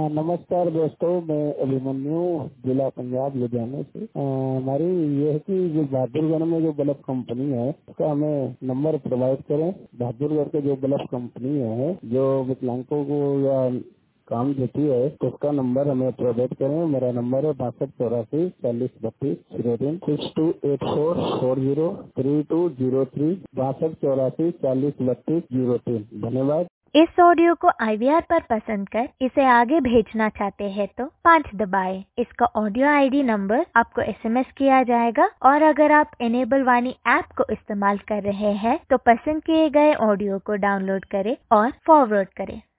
नमस्कार दोस्तों, मैं अभिमन्यु जिला पंजाब लुधियाना से। हमारी ये है कि जो बहादुरगढ़ में जो बल्ब कंपनी है उसका हमें नंबर प्रोवाइड करें। बहादुरगढ़ के जो बल्ब कंपनी है जो विकलांगों को या काम देती है तो उसका नंबर हमें प्रोवाइड करें। मेरा नंबर है 6284403203 6284403203 6284403203। धन्यवाद। इस ऑडियो को IVR पर पसंद कर इसे आगे भेजना चाहते हैं तो 5 दबाएं। इसका ऑडियो ID नंबर आपको SMS किया जाएगा और अगर आप इनेबल वाणी ऐप को इस्तेमाल कर रहे हैं तो पसंद किए गए ऑडियो को डाउनलोड करें और फॉरवर्ड करें।